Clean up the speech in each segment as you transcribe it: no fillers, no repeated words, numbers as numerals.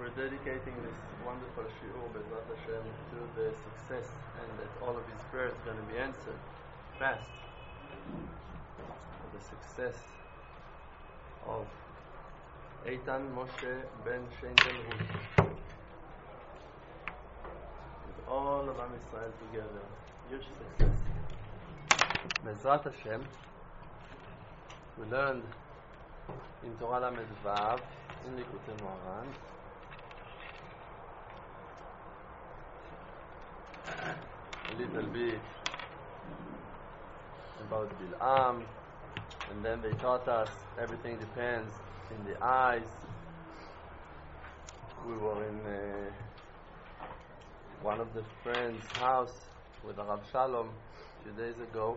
We're dedicating this wonderful shiur, Bezrat Hashem, to the success and that all of his prayers are going to be answered fast. For the success of Eitan Moshe Ben Shendel Ruth. With all of Am Yisrael together. Huge success. Bezrat Hashem, we learned in Torah Lamed Vav, in Likutei Moharan, a little bit about Bil'am, and then they taught us everything depends in the eyes. We were in one of the friends' house with the Rav Shalom a few days ago,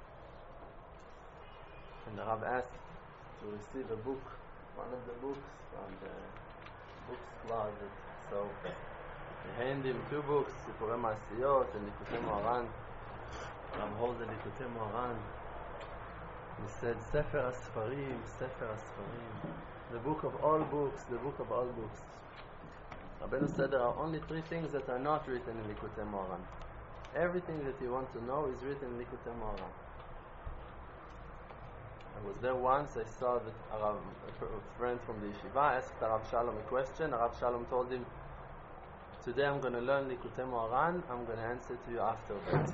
and the Rav asked to receive a book, one of the books from the books closet. So he handed him two books, Sipurei Ma'asiyot and Likutei Moharan. Rav holds the Likutei Moharan. He said, Sefer HaSfarim, Sefer HaSfarim, the book of all books, the book of all books. Rabbeinu said there are only three things that are not written in Likutei Moharan. Everything that you want to know is written in Likutei Moharan. I was there once, I saw that a friend from the yeshiva asked Rav Shalom a question. Rav Shalom told him, today I'm going to learn Likutei Moharan, I'm going to answer to you after that.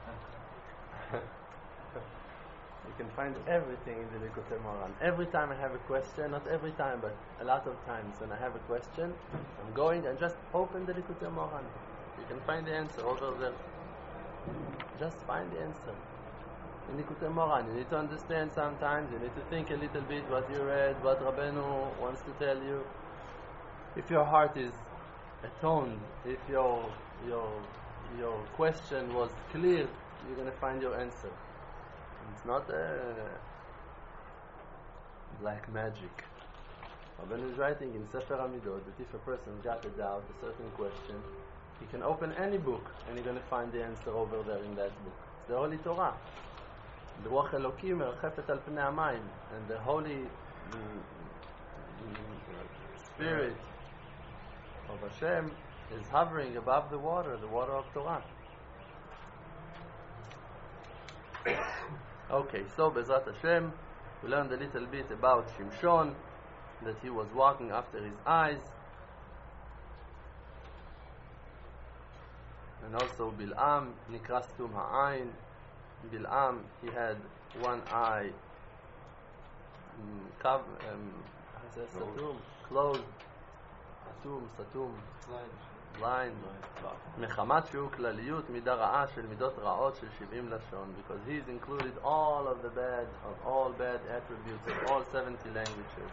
You can find everything in the Likutei Moharan. Every time I have a question, not every time, but a lot of times when I have a question, I'm going and just open the Likutei Moharan. You can find the answer over there. Just find the answer. In Likutei Moharan, you need to understand sometimes, you need to think a little bit what you read, what Rabbeinu wants to tell you. If your heart is atoned, if your question was clear, you're going to find your answer. It's not like magic. Rabbeinu is writing in Sefer Hamidot that if a person got a doubt, a certain question, he can open any book and you're going to find the answer over there in that book. It's the Holy Torah. The Ruach Elokim merachefet al pnei hamayim, and the Holy Spirit of Hashem is hovering above the water of Torah. Okay, so Bezrat Hashem, we learned a little bit about Shimshon, that he was walking after his eyes, and also Bil'am, Nikras Tum Ha'ain. Bil'am, he had one eye closed, סתום, blind, מחמת שהוא כלליות מידה רעה של מידות רעות של 70 לשון, because he's included all of the bad, of all bad attributes of all 70 languages.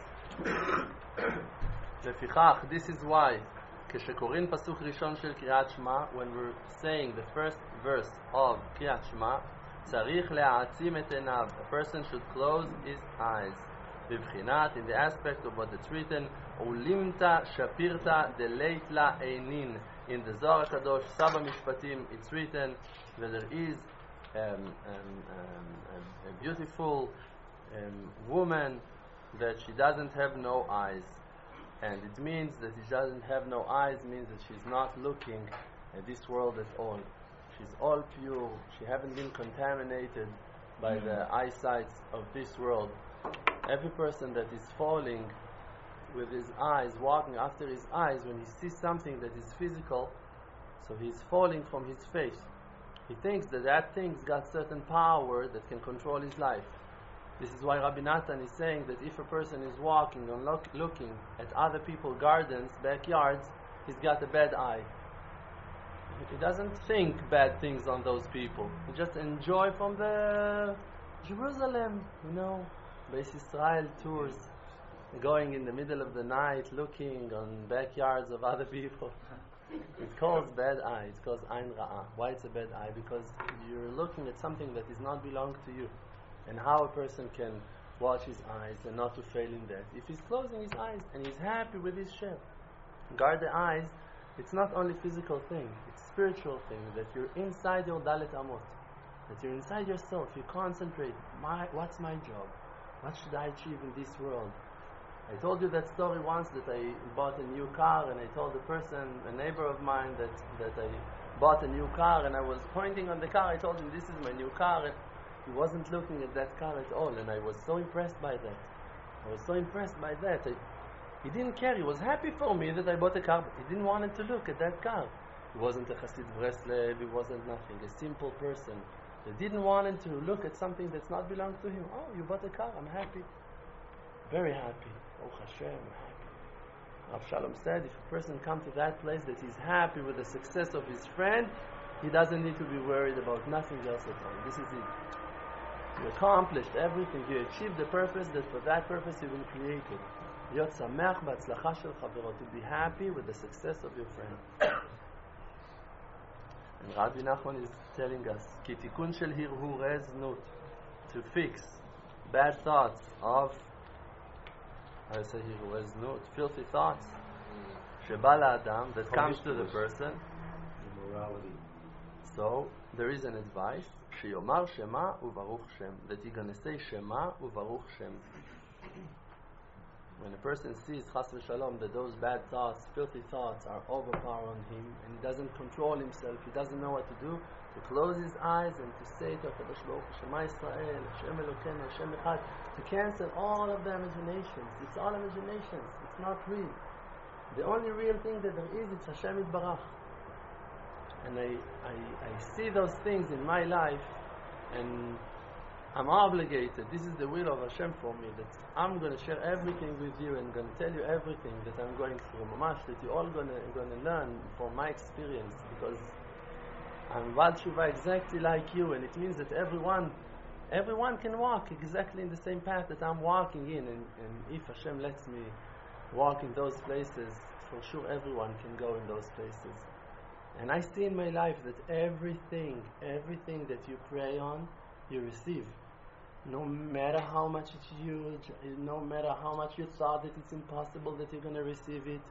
לפיכך, this is why, כשקוראים פסוק ראשון של קריאת שמע, when we're saying the first verse of קריאת שמע, צריך להעצים את עיניו. A person should close his eyes. בבחינת, in the aspect of what it's written, ולימתה שפירתה דלית לה עינין. In the Zohar HaKadosh, Saba Mishpatim, it's written that there is a beautiful woman that she doesn't have no eyes. And it means that she doesn't have no eyes means that she's not looking at this world at all. She's all pure. She hasn't been contaminated by the eyesight of this world. Every person that is falling with his eyes, walking after his eyes, when he sees something that is physical, so he's falling from his faith. He thinks that that thing's got certain power that can control his life. This is why Rabbi Natan is saying that if a person is walking and looking at other people's gardens, backyards, he's got a bad eye. He doesn't think bad things on those people. He just enjoy from the Jerusalem, Beis Israel tours, going in the middle of the night, looking on backyards of other people. It's called bad eye. It's called Ain Ra'ah. Why it's a bad eye? Because you're looking at something that does not belong to you. And how a person can watch his eyes and not to fail in that. If he's closing his eyes and he's happy with his Shem. Guard the eyes. It's not only physical thing. It's spiritual thing. That you're inside your Dalet Amot. That you're inside yourself. You concentrate. What's my job? What should I achieve in this world? I told you that story once that I bought a new car, and I told the person, a neighbor of mine, that I bought a new car, and I was pointing on the car. I told him, this is my new car, and he wasn't looking at that car at all, and I was so impressed by that. He didn't care. He was happy for me that I bought a car, but he didn't want to look at that car. He wasn't a Chassid Breslev, he wasn't nothing, a simple person. He didn't want to look at something that's not belonged to him. Oh, you bought a car, I'm happy. Very happy. Oh Hashem, I'm happy. Rav Shalom said, if a person comes to that place that he's happy with the success of his friend, he doesn't need to be worried about nothing else at all. This is it. You accomplished everything. You achieved the purpose that for that purpose you've been created. להיות שמח בהצלחה של חברו, to be happy with the success of your friend. And Rabbi Nachman is telling us, כי תיקון של הרהורי זנות, to fix bad thoughts of, I say הרהורי זנות, filthy thoughts, שבא לאדם, that comes to the person. Immorality. So, there is an advice, שיאמר שמה וברוך שם, that you're going to say שמה וברוך שם. When a person sees, chas v'shalom, that those bad thoughts, filthy thoughts are overpowering him, and he doesn't control himself, he doesn't know what to do, to close his eyes and to say to HaKadosh Baruch Hu, Shema Yisrael, Hashem Elokeinu, Hashem Echad, to cancel all of the imaginations. It's all imaginations. It's not real. The only real thing that there is Hashem Yitbarach. And I see those things in my life, and I'm obligated. This is the will of Hashem for me, that I'm going to share everything with you and going to tell you everything that I'm going through, mamash, that you're all going to learn from my experience, because I'm Val Tshuva exactly like you, and it means that everyone can walk exactly in the same path that I'm walking in, and if Hashem lets me walk in those places, for sure everyone can go in those places. And I see in my life that everything that you pray on, you receive. No matter how much it's huge, no matter how much you thought that it's impossible that you're going to receive it,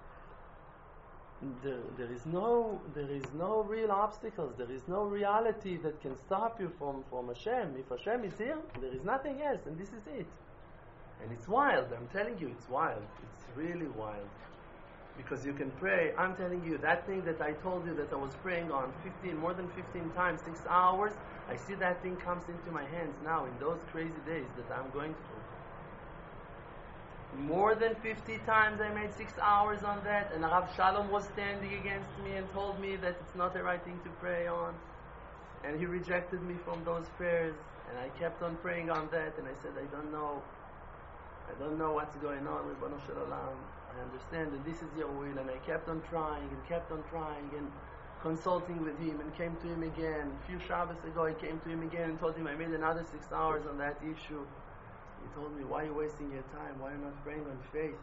there is no real obstacles. There is no reality that can stop you from Hashem. If Hashem is here, there is nothing else, and this is it. And it's wild. I'm telling you, it's wild. It's really wild. Because you can pray. I'm telling you, that thing that I told you that I was praying on more than 15 times, 6 hours, I see that thing comes into my hands now in those crazy days that I'm going through. More than 50 times I made 6 hours on that, and Rav Shalom was standing against me and told me that it's not the right thing to pray on. And he rejected me from those prayers, and I kept on praying on that, and I said, I don't know what's going on with Ribono Shel Olam. I understand that this is your will, and I kept on trying and consulting with him, and came to him again. A few Shabbos ago I came to him again and told him I made another 6 hours on that issue. He told me, why are you wasting your time? Why are you not praying on faith?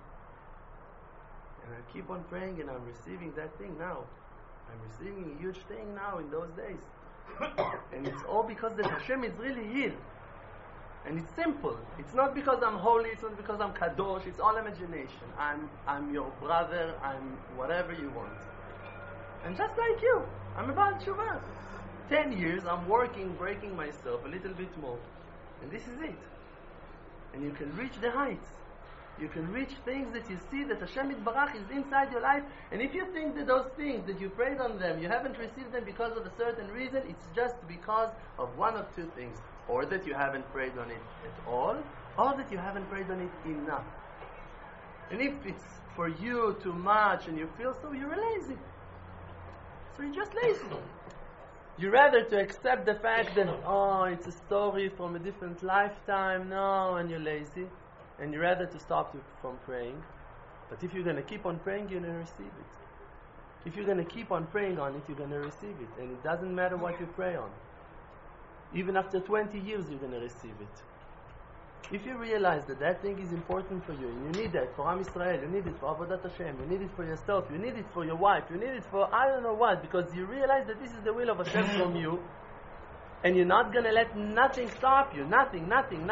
And I keep on praying, and I'm receiving that thing now. I'm receiving a huge thing now in those days. And it's all because that Hashem is really here. And it's simple. It's not because I'm holy, it's not because I'm kadosh, it's all imagination. I'm your brother, I'm whatever you want. And just like you, I'm a Baal Tshuva. 10 years I'm working, breaking myself a little bit more. And this is it. And you can reach the heights. You can reach things that you see that Hashem Yitbarach is inside your life. And if you think that those things that you prayed on them, you haven't received them because of a certain reason, it's just because of one of two things. Or that you haven't prayed on it at all, or that you haven't prayed on it enough. And if it's for you too much and you feel so, you're lazy. So you're just lazy. You rather to accept the fact that, it's a story from a different lifetime, no, and you're lazy. And you rather to stop from praying. But if you're going to keep on praying, you're going to receive it. If you're going to keep on praying on it, you're going to receive it. And it doesn't matter what you pray on. Even after 20 years, you're going to receive it. If you realize that that thing is important for you, and you need that for Am Yisrael, you need it for Avodat Hashem, you need it for yourself, you need it for your wife, you need it for I don't know what, because you realize that this is the will of Hashem from you, and you're not going to let nothing stop you, nothing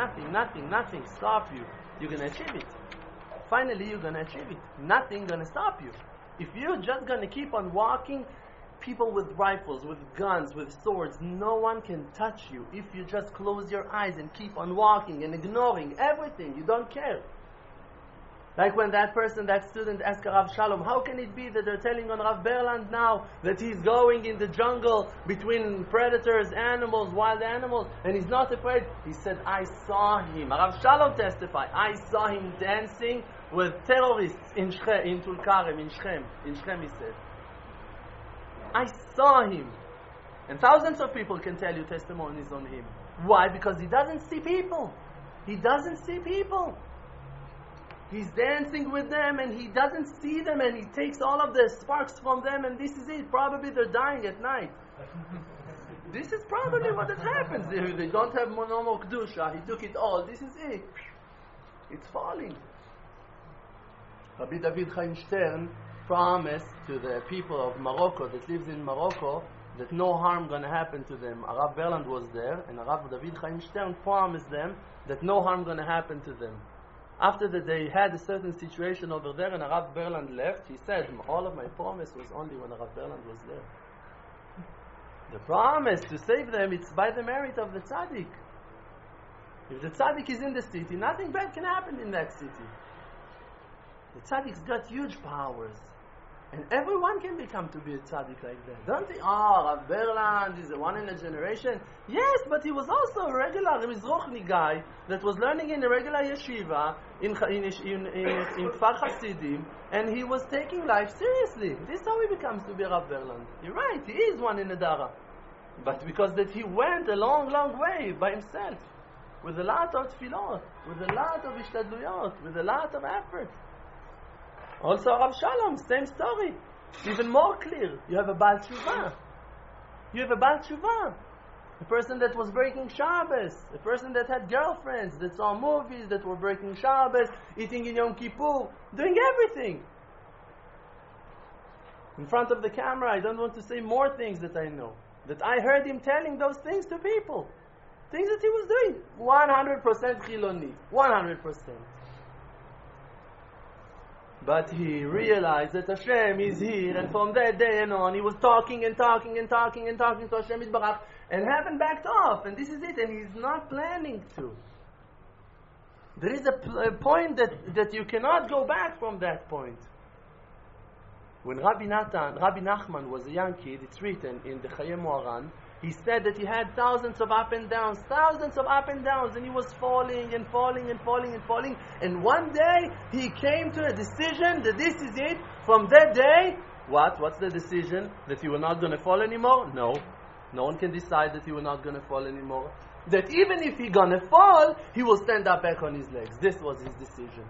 stop you. You're going to achieve it. Finally, you're going to achieve it. Nothing going to stop you. If you're just going to keep on walking, people with rifles, with guns, with swords, no one can touch you if you just close your eyes and keep on walking and ignoring everything. You don't care. Like when that student asked Rav Shalom, how can it be that they're telling on Rav Berland now that he's going in the jungle between predators, animals, wild animals, and he's not afraid? He said, I saw him. Rav Shalom testified, I saw him dancing with terrorists in Shechem, in Tulkarem, in Shechem. In Shechem, he said. I saw him. And thousands of people can tell you testimonies on him. Why? Because he doesn't see people. He doesn't see people. He's dancing with them and he doesn't see them, and he takes all of the sparks from them, and this is it. Probably they're dying at night. This is probably what happens. They don't have no more Kedusha. He took it all. This is it. It's falling. Rabbi David Chaim Stern promised to the people of Morocco that lives in Morocco that no harm going to happen to them. Rav Berland was there, and Rav David Chaim Stern promised them that no harm going to happen to them. After that they had a certain situation over there and Rav Berland left, he said, all of my promise was only when Rav Berland was there. The promise to save them, it's by the merit of the tzaddik. If the tzaddik is in the city, nothing bad can happen in that city. The tzaddik's got huge powers. And everyone can become to be a tzaddik like that. Don't think, Rav Berland is the one in a generation. Yes, but he was also a regular Mizrochni guy that was learning in a regular yeshiva in Kfar Hasidim, and he was taking life seriously. This is how he becomes to be Rav Berland. You're right, he is one in a Dara. But because that he went a long, long way by himself, with a lot of tefillot, with a lot of ishtadluyot, with a lot of effort. Also Rav Shalom, same story. Even more clear. You have a Baal Tshuva. You have a Baal Tshuva. A person that was breaking Shabbos. A person that had girlfriends, that saw movies, that were breaking Shabbos, eating in Yom Kippur, doing everything. In front of the camera, I don't want to say more things that I know. That I heard him telling those things to people. Things that he was doing. 100% Chiloni. 100%. But he realized that Hashem is here, and from that day and on, he was talking and talking and talking and talking to Hashem Yitbarach, and haven't backed off, and this is it, and he's not planning to. There is a point that you cannot go back from that point. When Rabbi Nachman was a young kid, it's written in the Chayei Moharan, he said that he had thousands of up and downs, and he was falling and falling and falling and falling. And one day he came to a decision that this is it. From that day, what's the decision? That you were not going to fall anymore? No. No one can decide that you were not going to fall anymore. That even if he's going to fall, he will stand up back on his legs. This was his decision.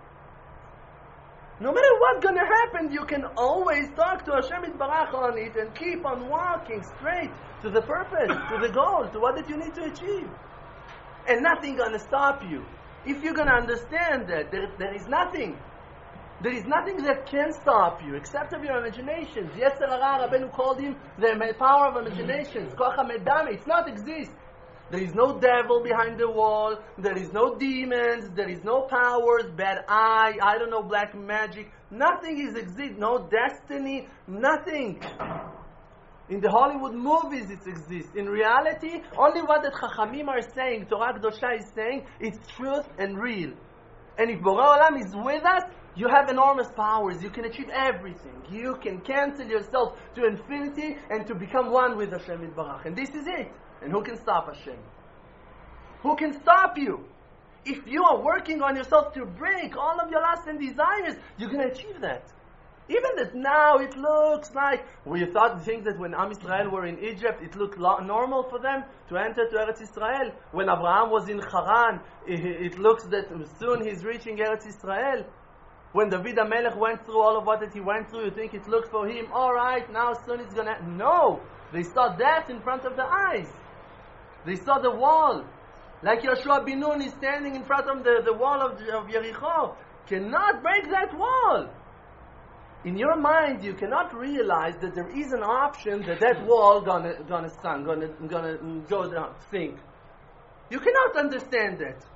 No matter what's going to happen, you can always talk to Hashem Yitbarach on it and keep on walking straight to the purpose, to the goal, to what that you need to achieve. And nothing going to stop you. If you're going to understand that there is nothing that can stop you except of your imaginations. Yetzer Hara, Rabbeinu called him the power of imaginations. Koach HaMedame, it's not exist. There is no devil behind the wall. There is no demons. There is no powers, bad eye, I don't know, black magic. Nothing is exist. No destiny. Nothing. In the Hollywood movies it exists. In reality, only what the Chachamim are saying, Torah Kedosha is saying, it's truth and real. And if Borei Olam is with us, you have enormous powers. You can achieve everything. You can cancel yourself to infinity and to become one with Hashem Yitbarach. And this is it. And who can stop Hashem? Who can stop you? If you are working on yourself to break all of your lusts and desires, you're going to achieve that. Even that now it looks like, we think that when Am Yisrael were in Egypt, it looked normal for them to enter to Eretz Yisrael. When Abraham was in Haran, it looks that soon he's reaching Eretz Yisrael. When David HaMelech went through all of what that he went through, you think it looked for him, alright, now soon it's going to... No! They saw death in front of their eyes. They saw the wall. Like Yoshua bin Nun is standing in front of the wall of Yericho. Cannot break that wall. In your mind, you cannot realize that there is an option that wall gonna go down, sink. You cannot understand that.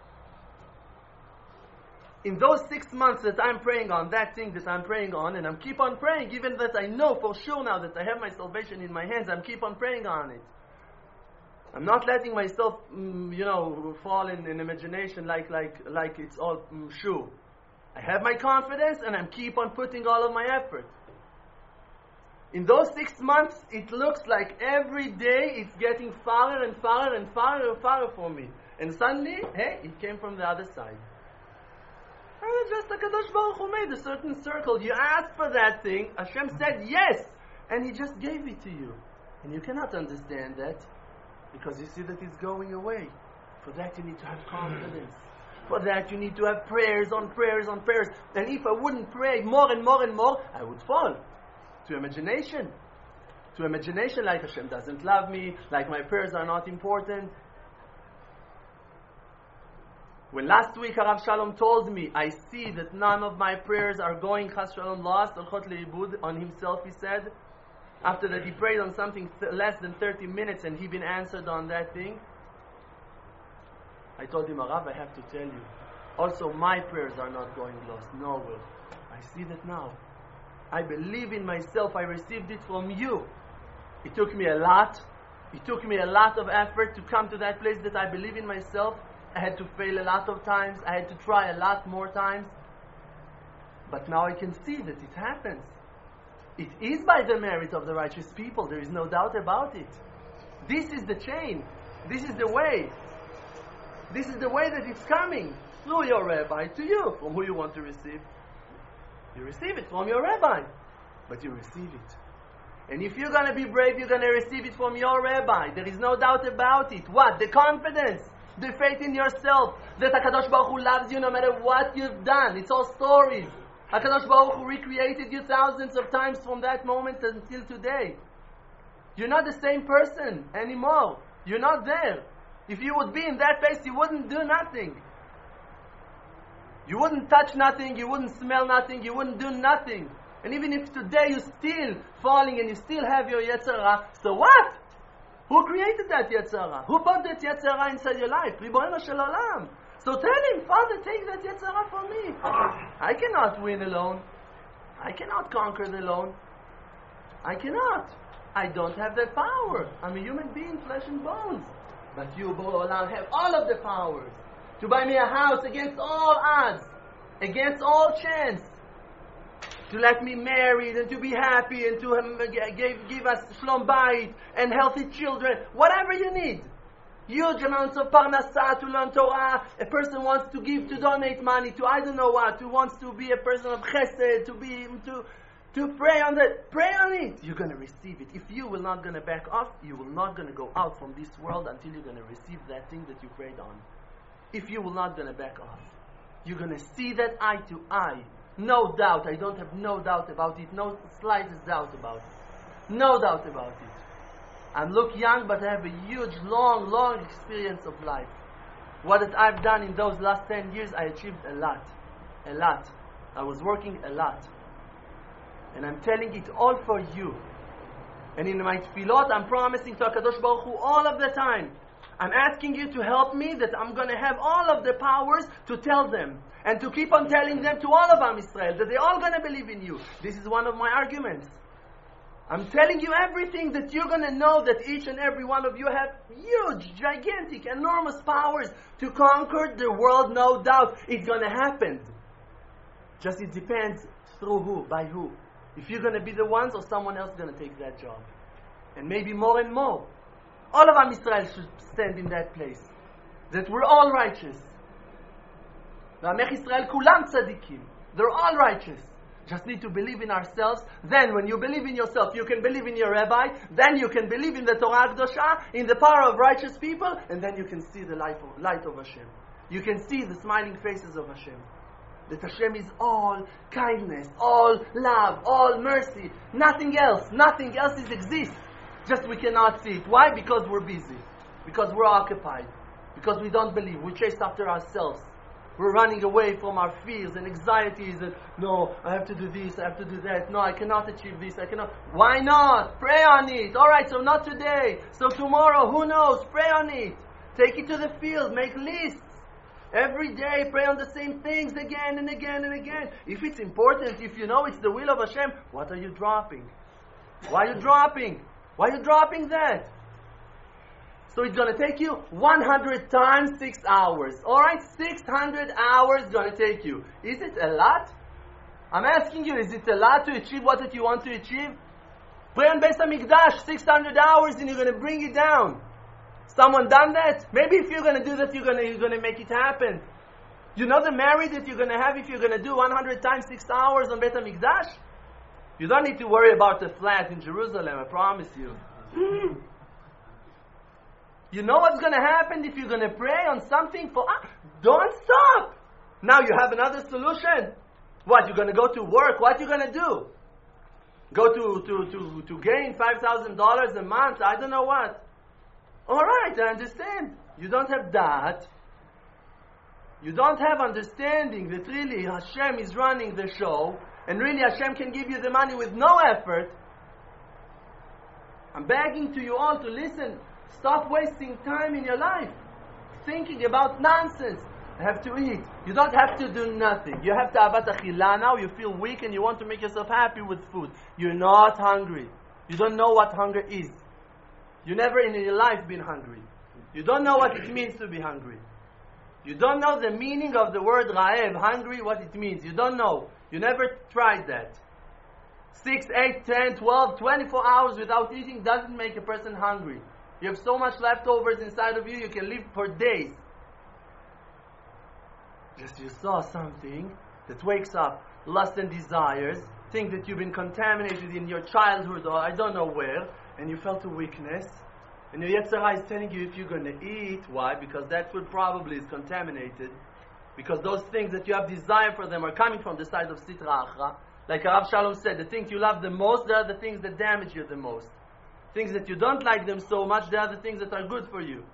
In those 6 months that I'm praying on, that thing that I'm praying on, and I'm keep on praying, even that I know for sure now that I have my salvation in my hands, I'm keep on praying on it. I'm not letting myself, fall in imagination like it's all sure. I have my confidence and I keep on putting all of my effort. In those 6 months, it looks like every day it's getting farther and farther and farther and farther for me. And suddenly, hey, it came from the other side. And just HaKadosh Baruch Hu made a certain circle. You asked for that thing, Hashem said yes, and He just gave it to you. And you cannot understand that because you see that it's going away. For that you need to have confidence. For that you need to have prayers on prayers on prayers. And if I wouldn't pray more and more and more, I would fall to imagination. To imagination like Hashem doesn't love me, like my prayers are not important. When last week Harav Shalom told me, I see that none of my prayers are going Chas Shalom lost, on himself, he said. After that he prayed on something less than 30 minutes and he been answered on that thing. I told him, Harav, I have to tell you, also my prayers are not going lost. No, Will. I see that now. I believe in myself. I received it from you. It took me a lot. It took me a lot of effort to come to that place that I believe in myself. I had to fail a lot of times. I had to try a lot more times. But now I can see that it happens. It is by the merit of the righteous people. There is no doubt about it. This is the chain. This is the way. This is the way that it's coming. Through your rabbi to you. From who you want to receive. You receive it from your rabbi. But you receive it. And if you're going to be brave, you're going to receive it from your rabbi. There is no doubt about it. What? The confidence. The faith in yourself. That HaKadosh Baruch Hu loves you no matter what you've done. It's all stories. HaKadosh Baruch Hu recreated you thousands of times from that moment until today. You're not the same person anymore. You're not there. If you would be in that place, you wouldn't do nothing. You wouldn't touch nothing. You wouldn't smell nothing. You wouldn't do nothing. And even if today you're still falling and you still have your Yetzer Hara, so what? Who created that Yetzer Hara? Who put that Yetzer Hara inside your life? Ribono Shel Olam. So tell him, Father, take that Yetzer Hara from me. I cannot win alone. I cannot conquer it alone. I cannot. I don't have that power. I'm a human being, flesh and bones. But you, Borei Olam, have all of the powers. To buy me a house against all odds. Against all chance. To let me marry and to be happy and to give us shlom bayit and healthy children. Whatever you need. Huge amounts of parnasah to learn Torah. A person wants to give, to donate money to I don't know what. Who wants to be a person of chesed, to pray on that. Pray on it. You're going to receive it. If you will not going to back off, you will not going to go out from this world until you're going to receive that thing that you prayed on. If you will not going to back off, you're going to see that eye to eye. No doubt. I don't have no doubt about it. No slightest doubt about it. No doubt about it. I look young, but I have a huge, long experience of life. What that I've done in those last 10 years, I achieved a lot. A lot. I was working a lot. And I'm telling it all for you. And in my tefillot, I'm promising to HaKadosh Baruch Hu all of the time. I'm asking you to help me that I'm going to have all of the powers to tell them. And to keep on telling them to all of Am Yisrael that they're all going to believe in you. This is one of my arguments. I'm telling you everything that you're going to know that each and every one of you have huge, gigantic, enormous powers to conquer the world, no doubt. It's going to happen. Just it depends through who, by who. If you're going to be the ones or someone else is going to take that job. And maybe more and more. All of Am Yisrael should stand in that place. That we're all righteous. V'amech Yisrael kulam tzadikim. They're all righteous. Just need to believe in ourselves. Then when you believe in yourself, you can believe in your rabbi. Then you can believe in the Torah Kedosha, in the power of righteous people. And then you can see the light of Hashem. You can see the smiling faces of Hashem. That Hashem is all kindness, all love, all mercy. Nothing else exists. Just we cannot see it. Why? Because we're busy. Because we're occupied. Because we don't believe. We chase after ourselves. We're running away from our fears and anxieties and no, I have to do this, I have to do that. No, I cannot achieve this, I cannot. Why not? Pray on it. Alright, so not today. So tomorrow, who knows? Pray on it. Take it to the field. Make lists. Every day, pray on the same things again and again and again. If it's important, if you know it's the will of Hashem, what are you dropping? Why are you dropping? Why are you dropping that? So it's going to take you 100 times 6 hours. Alright, 600 hours is going to take you. Is it a lot? I'm asking you, is it a lot to achieve what that you want to achieve? Pray on Beis HaMikdash, 600 hours, and you're going to bring it down. Someone done that? Maybe if you're going to do that, you're going to make it happen. You know the marriage that you're going to have if you're going to do 100 times 6 hours on Beis HaMikdash? You don't need to worry about the flat in Jerusalem, I promise you. You know what's going to happen if you're going to pray on something for... don't stop! Now you have another solution. What, you're going to go to work? What are you going to do? Go to gain $5,000 a month? I don't know what. Alright, I understand. You don't have that. You don't have understanding that really Hashem is running the show, and really Hashem can give you the money with no effort. I'm begging to you all to listen. Stop wasting time in your life thinking about nonsense. I have to eat. You don't have to do nothing. You have to avat achila now. You feel weak and you want to make yourself happy with food. You're not hungry. You don't know what hunger is. You never in your life been hungry. You don't know what it means to be hungry. You don't know the meaning of the word ra'ev, hungry, what it means. You don't know. You never tried that. 6, 8, 10, 12, 24 hours without eating doesn't make a person hungry. You have so much leftovers inside of you, you can live for days. Just you saw something that wakes up lust and desires, think that you've been contaminated in your childhood or I don't know where, and you felt a weakness, and your Yetzer Hara is telling you if you're going to eat. Why? Because that food probably is contaminated. Because those things that you have desire for them are coming from the side of Sitra Achra. Like Rav Shalom said, the things you love the most, they are the things that damage you the most. Things that you don't like them so much, they are the things that are good for you.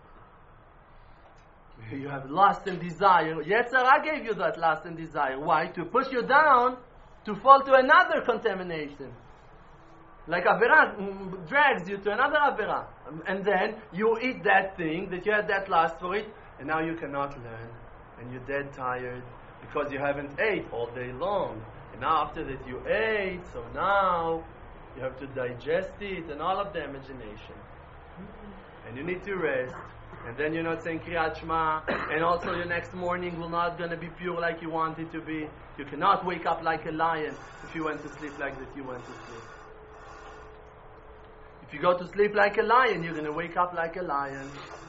You have lust and desire. Yetzer Hara gave you that lust and desire. Why? To push you down, to fall to another contamination. Like Avera drags you to another Avera. And then you eat that thing, that you had that lust for it, and now you cannot learn. And you're dead tired because you haven't ate all day long. And now after that you ate, so now you have to digest it and all of the imagination. And you need to rest. And then you're not saying Kriyat Shema. And also your next morning will not going to be pure like you want it to be. You cannot wake up like a lion if you went to sleep like that you went to sleep. If you go to sleep like a lion, you're going to wake up like a lion.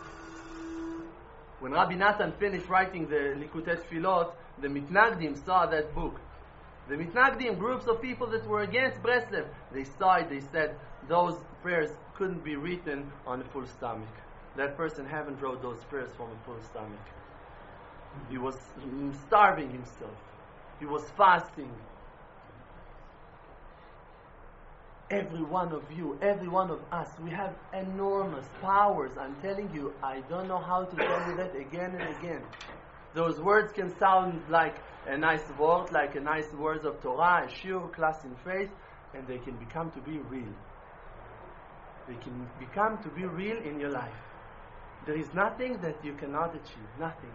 When Rabbi Natan finished writing the Likutei Tfilot, the Mitnagdim saw that book. The Mitnagdim, groups of people that were against Breslev, they saw it, they said, those prayers couldn't be written on a full stomach. That person haven't wrote those prayers from a full stomach. He was starving himself. He was fasting. Every one of you, every one of us, we have enormous powers. I'm telling you, I don't know how to tell you that again and again. Those words can sound like a nice word, like a nice words of Torah, a shiur, class in faith, and they can become to be real. They can become to be real in your life. There is nothing that you cannot achieve. Nothing.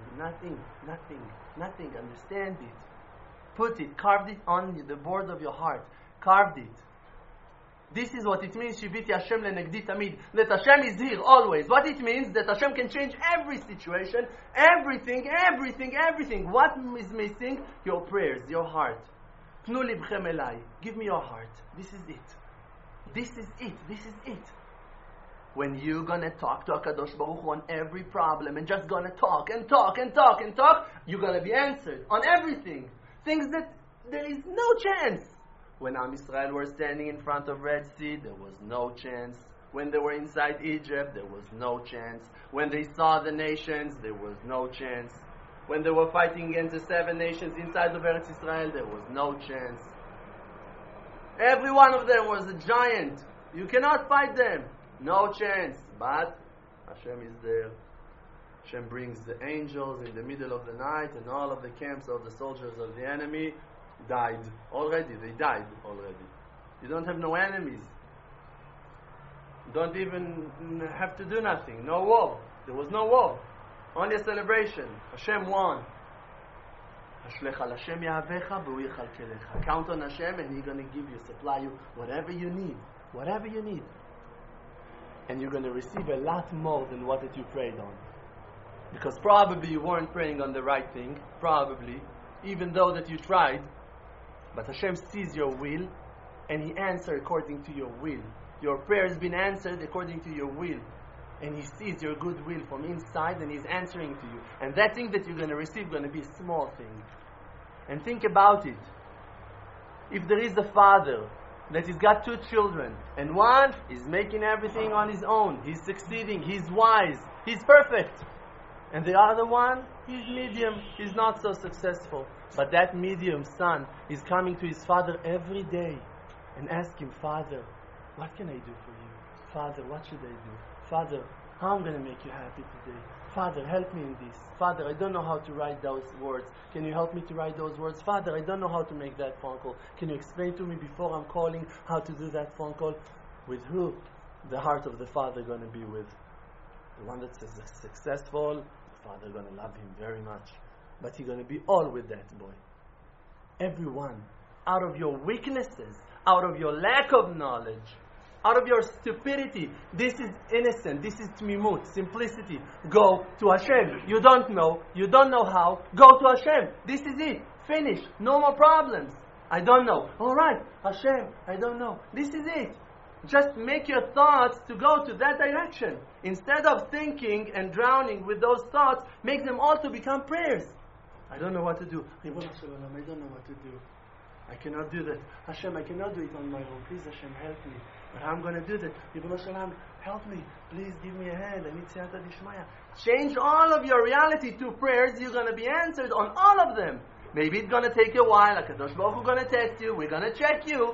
Understand it. Put it, carved it on the board of your heart. Carved it. This is what it means, Shiviti Hashem lenegdi tamid. That Hashem is here always. What it means, that Hashem can change every situation, everything. What is missing? Your prayers, your heart. Pnu libchem elai. Give me your heart. This is it. When you're gonna talk to HaKadosh Baruch Hu on every problem and just gonna talk, you're gonna be answered on everything. Things that there is no chance. When Am Yisrael were standing in front of Red Sea, there was no chance. When they were inside Egypt, there was no chance. When they saw the nations, there was no chance. When they were fighting against the 7 nations inside of Eretz Yisrael, there was no chance. Every one of them was a giant. You cannot fight them. No chance. But Hashem is there. Hashem brings the angels in the middle of the night, and all of the camps of the soldiers of the enemy died already. They died already. You don't have no enemies. You don't even have to do nothing. No war. There was no war. Only a celebration. Hashem won. Count on Hashem and He's going to give you, supply you whatever you need. and you're going to receive a lot more than what that you prayed on. Because probably you weren't praying on the right thing, probably, even though that you tried, but Hashem sees your will, and He answers according to your will. Your prayer has been answered according to your will. And He sees your good will from inside, and He's answering to you. And that thing that you're going to receive is going to be a small thing. And think about it. If there is a father that he's got 2 children, and one is making everything on his own, he's succeeding, he's wise, he's perfect. And the other one, he's medium, he's not so successful. But that medium son is coming to his father every day and ask him, Father, what can I do for you? Father, what should I do? Father, how am I going to make you happy today? Father, help me in this. Father, I don't know how to write those words. Can you help me to write those words? Father, I don't know how to make that phone call. Can you explain to me before I'm calling how to do that phone call? With who? The heart of the father going to be with. The one that's successful, the father going to love him very much. But he's going to be all with that boy. Everyone, out of your weaknesses, out of your lack of knowledge, out of your stupidity, this is innocent, this is tmimut, simplicity. Go to Hashem. You don't know how, go to Hashem. This is it, finish, no more problems. I don't know, alright, Hashem, I don't know. This is it. Just make your thoughts to go to that direction. Instead of thinking and drowning with those thoughts, make them all to become prayers. I don't know what to do. I don't know what to do. I cannot do that. Hashem, I cannot do it on my own. Please, Hashem, help me. But I'm going to do that. Ribono Shel Olam, help me. Please give me a hand. I need Siyata Dishmaya. Change all of your reality to prayers. You're going to be answered on all of them. Maybe it's going to take a while. HaKadosh Baruch Hu going to test you. We're going to check you.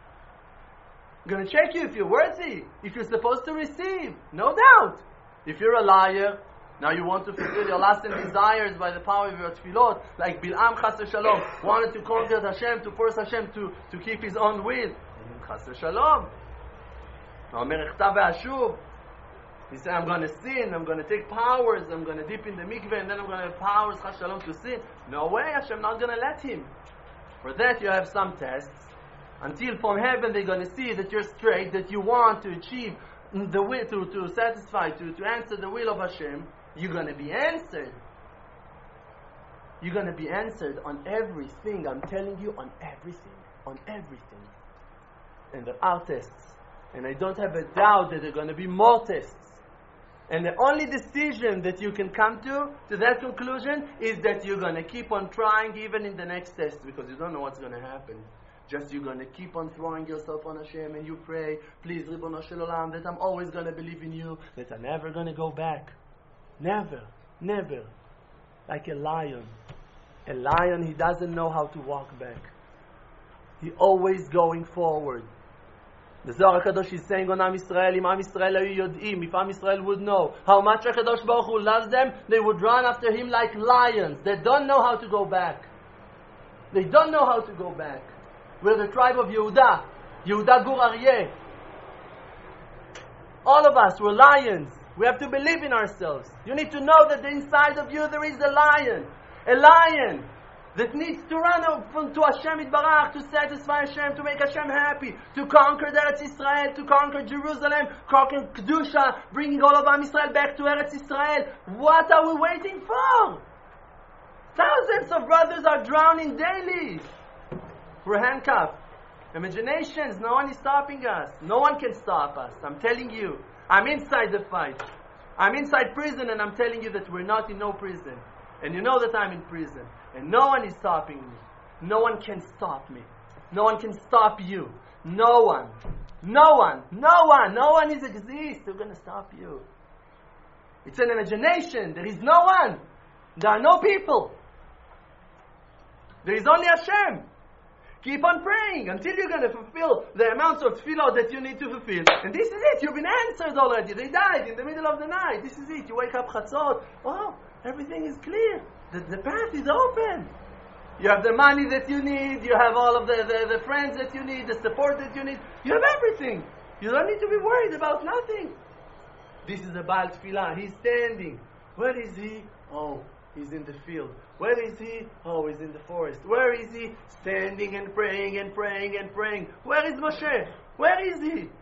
We're going to check you if you're worthy. If you're supposed to receive. No doubt. If you're a liar, now you want to fulfill your lust and desires by the power of your tefillot, like Bil'am Chas Shalom wanted to conquer Hashem, to force Hashem to keep his own will. Chas Shalom. He said, I'm going to sin, I'm going to take powers, I'm going to dip in the mikveh, and then I'm going to have powers, Chas Shalom, to sin. No way, Hashem not going to let him. For that you have some tests, until from heaven they're going to see that you're straight, that you want to achieve the will, to satisfy, to answer the will of Hashem. You're going to be answered. You're going to be answered on everything. I'm telling you, on everything. On everything. And there are tests. And I don't have a doubt that there are going to be more tests. And the only decision that you can come to that conclusion, is that you're going to keep on trying even in the next test, because you don't know what's going to happen. Just you're going to keep on throwing yourself on Hashem, and you pray, please, Ribono Shel Olam, that I'm always going to believe in you, that I'm never going to go back. Never, never. Like a lion. A lion, he doesn't know how to walk back. He always going forward. The Zohar HaKadosh is saying on Am Yisrael, Im Am Yisrael hayu yod'im, if Am Yisrael would know how much HaKadosh Baruch Hu loves them, they would run after him like lions. They don't know how to go back. They don't know how to go back. We're the tribe of Yehuda. Yehuda Gur Aryeh. All of us, we're lions. We have to believe in ourselves. You need to know that inside of you there is a lion. A lion that needs to run to Hashem Yitbarach, to satisfy Hashem, to make Hashem happy, to conquer the Eretz Yisrael, to conquer Jerusalem, conquer Kedusha, bringing all of Am Yisrael back to Eretz Yisrael. What are we waiting for? Thousands of brothers are drowning daily. We're handcuffed. Imaginations, no one is stopping us. No one can stop us. I'm telling you. I'm inside the fight. I'm inside prison, and I'm telling you that we're not in no prison. And you know that I'm in prison. And no one is stopping me. No one can stop me. No one can stop you. No one. No one. No one. No one exists who's going to stop you. It's an imagination. There is no one. There are no people. There is only Hashem. Keep on praying until you're going to fulfill the amounts of tefillah that you need to fulfill. And this is it. You've been answered already. They died in the middle of the night. This is it. You wake up chatzot. Oh, everything is clear. The path is open. You have the money that you need. You have all of the friends that you need. The support that you need. You have everything. You don't need to be worried about nothing. This is a Baal Tefillah. He's standing. Where is he? Oh, he's in the field. Where is he? Oh, he's in the forest. Where is he? Standing and praying and praying and praying. Where is Moshe? Where is he?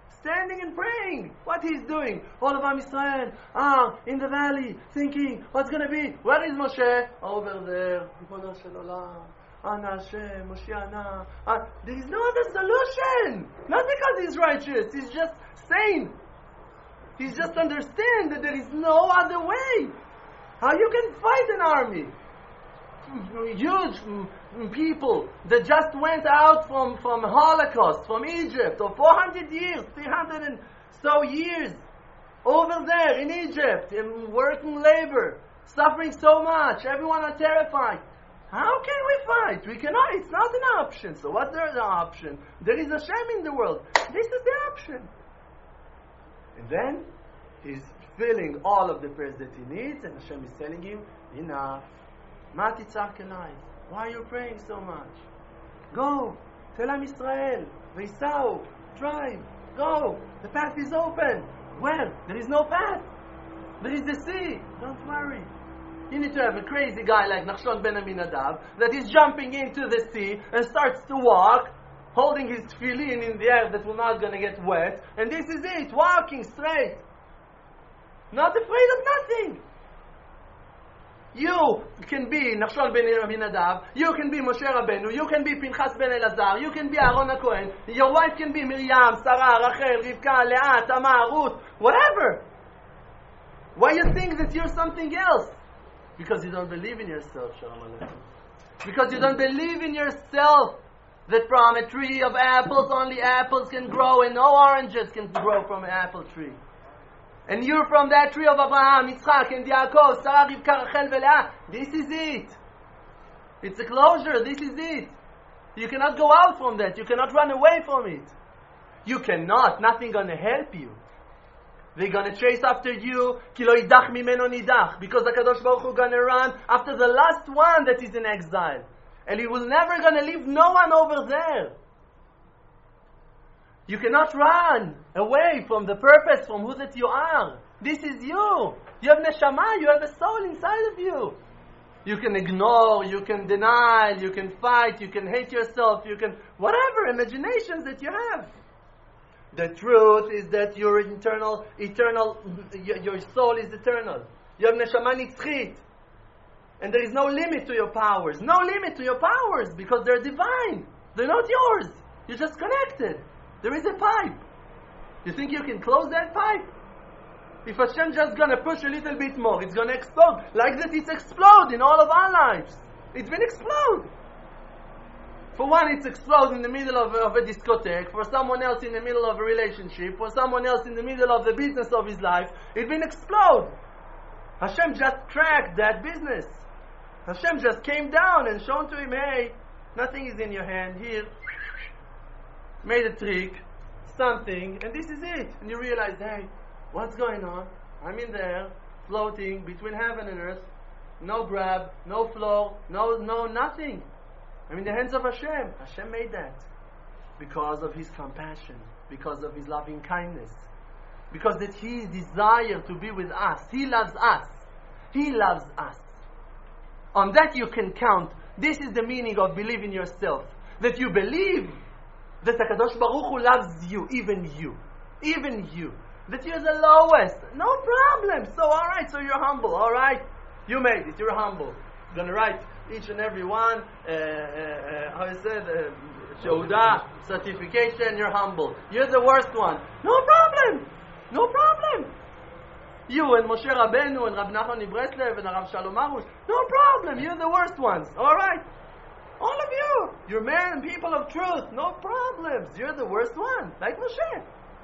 standing and praying. What he's doing? All of Am Yisrael, in the valley, thinking, what's going to be? Where is Moshe? Over there. Ribono shel olam. Ana Hashem, Moshiach. There is no other solution. Not because he's righteous. He's just sane. He's just understand that there is no other way. How you can fight an army? Huge people that just went out from Holocaust, from Egypt, of 400 years, 300 and so years, over there in Egypt, in working labor, suffering so much, everyone are terrified. How can we fight? We cannot, it's not an option. So what's the option? There is a Hashem in the world. This is the option. And then, he's filling all of the prayers that he needs, and Hashem is telling him, enough. Ma titzak elai. Why are you praying so much? Go. Tell Am Yisrael. V'isau. Drive. Go. The path is open. Well, there is no path. There is the sea. Don't worry. You need to have a crazy guy like Nachshon ben Aminadab that is jumping into the sea and starts to walk, holding his tefillin in the air that will not going to get wet, and this is it, walking straight. Not afraid of nothing. You can be Nachshon ben Aminadab, you can be Moshe Rabbeinu, you can be Pinchas ben Elazar, you can be Aaron HaKohen, your wife can be Miriam, Sarah, Rachel, Rivka, Leah, Tamar, Ruth, whatever. Why you think that you're something else? Because you don't believe in yourself, Shalom Aleichem. Because you don't believe in yourself that from a tree of apples only apples can grow and no oranges can grow from an apple tree. And you're from that tree of Abraham, Yitzchak, and Yaakov, Sarah, Rivka, Rachel, Leah. This is it. It's a closure. This is it. You cannot go out from that. You cannot run away from it. You cannot. Nothing gonna help you. They're gonna chase after you, ki lo idach mimeno nidach, because the Kadosh Baruch Hu gonna run after the last one that is in exile, and he will never gonna leave no one over there. You cannot run away from the purpose, from who that you are. This is you. You have neshama, you have a soul inside of you. You can ignore, you can deny, you can fight, you can hate yourself, you can, whatever imaginations that you have. The truth is that your eternal, your soul is eternal. You have neshama nitzchit. And there is no limit to your powers. No limit to your powers, because they're divine. They're not yours. You're just connected. There is a pipe. You think you can close that pipe? If Hashem just gonna push a little bit more, it's gonna explode. Like that it's exploded in all of our lives. It's been exploded. For one, it's exploded in the middle of a discotheque. For someone else in the middle of a relationship. For someone else in the middle of the business of his life. It's been exploded. Hashem just cracked that business. Hashem just came down and shown to him, hey, nothing is in your hand. Here, made a trick, something, and this is it. And you realize, hey, what's going on? I'm in there, floating between heaven and earth. No grab, no floor, no nothing. I'm in the hands of Hashem. Hashem made that because of His compassion, because of His loving kindness, because that He desires to be with us. He loves us. He loves us. On that you can count. This is the meaning of believing yourself. That you believe that HaKadosh Baruch Hu loves you, even you. Even you. That you're the lowest. No problem. So alright, so you're humble. Alright, you made it. You're humble. You're going to write each and every one, how you said, Sheuda, certification, you're humble. You're the worst one. No problem. No problem. You and Moshe Rabbeinu and Rab Nachman Ibreslev and Rav Shalom Arush, no problem. You're the worst ones. Alright. All of you. You're men, people of truth. No problems. You're the worst one. Like Moshe.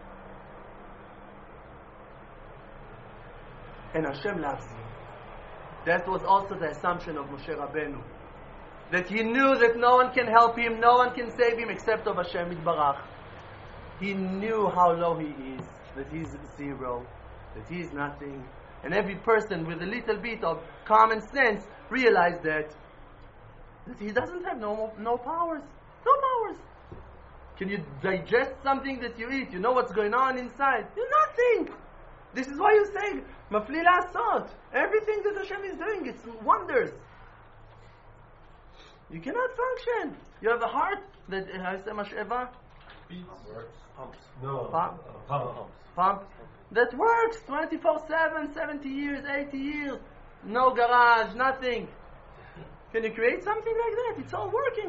And Hashem loves you. That was also the assumption of Moshe Rabbeinu. That he knew that no one can help him, no one can save him except of Hashem Yitbarach. He knew how low he is, that he is zero, that he is nothing. And every person with a little bit of common sense realized that he doesn't have no powers. No powers. Can you digest something that you eat? You know what's going on inside? You're nothing. This is why you say, Mafli la'asot. Everything that Hashem is doing, it's wonders. You cannot function. You have a heart that has a mash'eva. Pumps. No. Pump. That works 24/7, 70 years, 80 years. No garage, nothing. Can you create something like that? It's all working.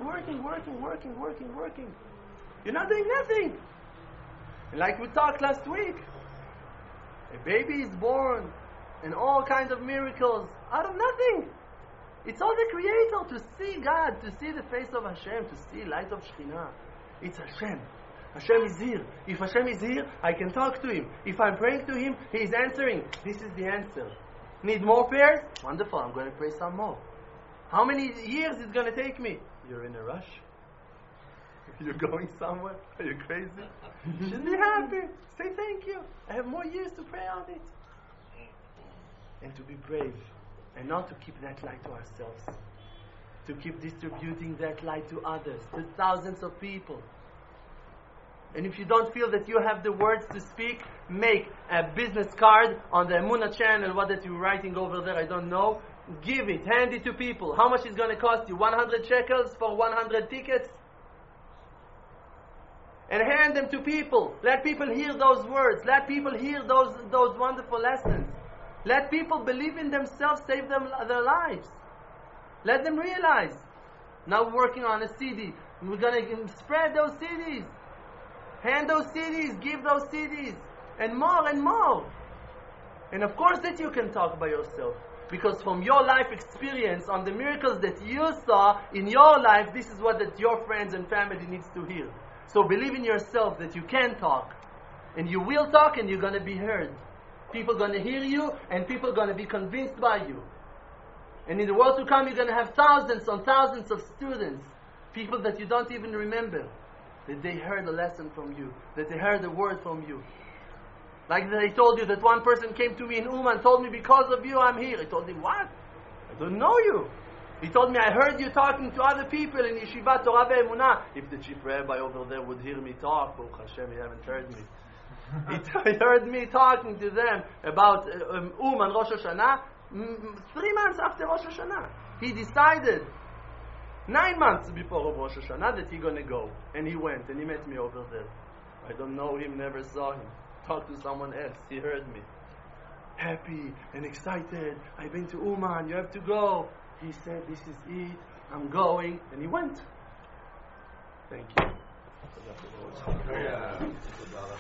You're not doing nothing. And like we talked last week, a baby is born and all kinds of miracles out of nothing. It's all the Creator, to see God, to see the face of Hashem, to see light of Shekhinah. It's Hashem. Hashem is here. If Hashem is here, I can talk to Him. If I'm praying to Him, He is answering. This is the answer. Need more prayers? Wonderful, I'm going to pray some more. How many years is it going to take me? You're in a rush? You're going somewhere? Are you crazy? You should be happy. Say thank you. I have more years to pray on it. And to be brave. And not to keep that light to ourselves. To keep distributing that light to others, to thousands of people. And if you don't feel that you have the words to speak, make a business card on the Emunah channel, what that you're writing over there, I don't know. Give it, hand it to people. How much is going to cost you? 100 shekels for 100 tickets? And hand them to people. Let people hear those words. Let people hear those wonderful lessons. Let people believe in themselves, save their lives. Let them realize. Now we're working on a CD. We're going to spread those CDs. Hand those CDs, give those CDs. And more and more. And of course that you can talk by yourself. Because from your life experience, on the miracles that you saw in your life, this is what that your friends and family needs to hear. So believe in yourself that you can talk. And you will talk and you're going to be heard. People are going to hear you and people are going to be convinced by you. And in the world to come, you're going to have thousands on thousands of students. People that you don't even remember. That they heard a lesson from you. That they heard a word from you. Like I told you that one person came to me in Uman and told me, because of you I'm here. I told him, what? I don't know you. He told me, I heard you talking to other people in Yeshiva Torah Ve'emunah. If the chief rabbi over there would hear me talk, Baruch Hashem, he haven't heard me. He heard me talking to them about Uman Rosh Hashanah 3 months after Rosh Hashanah. He decided 9 months before Rosh Hashanah that he's going to go. And he went and he met me over there. I don't know him, never saw him. Talked to someone else. He heard me. Happy and excited. I've been to Uman. You have to go. He said, this is it. I'm going. And he went. Thank you.